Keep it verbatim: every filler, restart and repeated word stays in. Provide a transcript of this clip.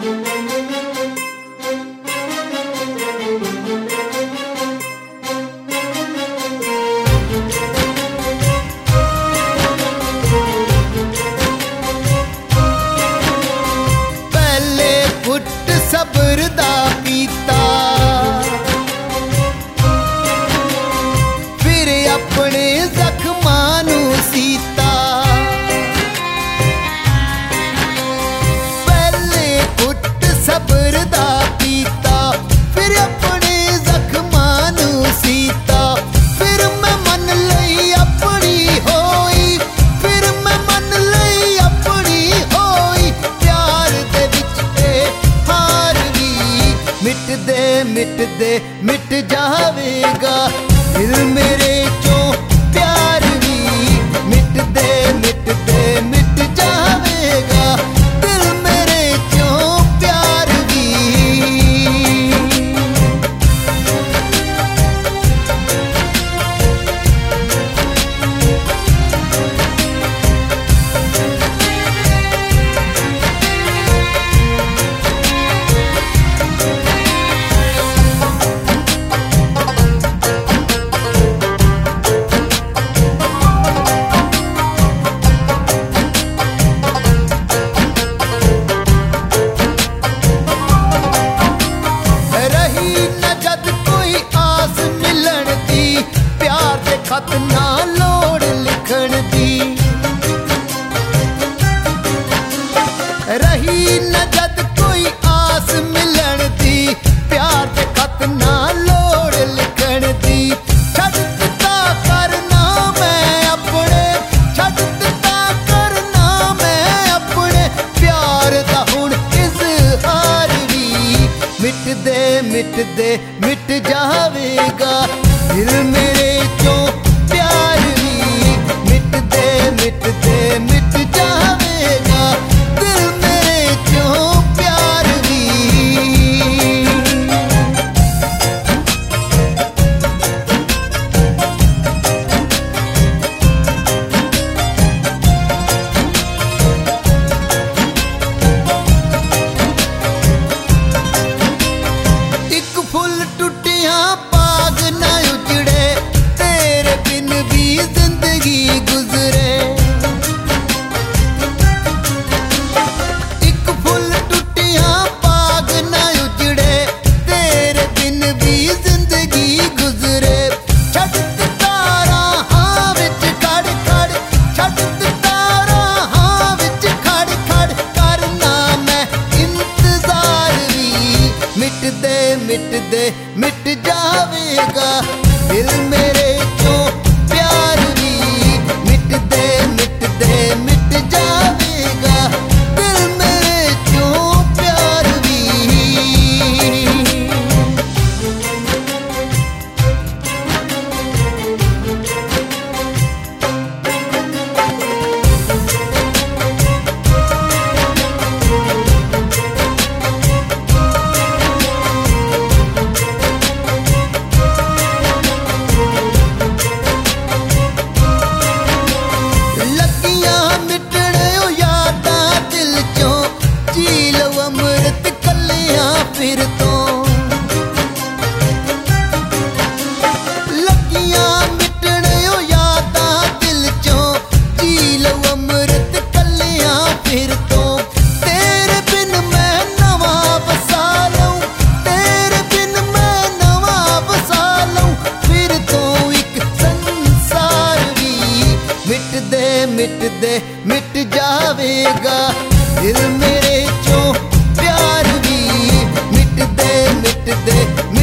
सब्र दा पीता, फिर अपने जख्मां नू सीता। पहले घुट सब्र दा पीता, फिर अपने जख्मां नू सीता। फिर मैं मन लई अपनी होई, फिर मैं मन लई अपनी होई। प्यार दे विच मिट दे मिट दे मिट जावेगा दिल मेरे चों प्यार भी। मिट दे मिट दे मिट जावेगा दिल मेरे चों प्यार भी। खत ना लोड़ लिखण दी, रही न जद कोई आस मिलन दी। प्यार दे खत ना लोड़ लिखण दी। छड्ड दिता करना मैं अपने, छड्ड दिता करना मैं अपने। प्यार दा हुण इज़हार भी। मिट दे मिट दे मिट जावेगा दिल मेरे चों प्यार भी। मिट दे मिट दे मिट जावेगा दिल मेरे चों प्यार भी। एक फुल टुटिया बाग ना उजड़े, तेरे बिन भी जिंदगी गुजरे। एक फुल टुटिया बाग ना उजड़े, तेरे बिन भी जिंदगी गुजरे। छड्ड दिता राहां विच खड़ खड़, छड्ड दिता राहां विच खड़ खड़। करना मैं इंतजार भी। मिट दे मिट दे मिट जावेगा दिल मेरे चों प्यार भी। मिट दे मिट दे मिट जावेगा दिल मेरे चों प्यार भी। फिर तो लगियां मिटण ओ यादां दिल चों, जी लो अमृत कलियां फिर तो। तेरे बिन मैं नवा बसा लूं, तेरे बिन मैं नवा बसा लूं फिर तो एक संसार भी। मिट दे मिट दे मिट जावेगा दिल मेरे चों प्यार भी। मिट दे मिट दे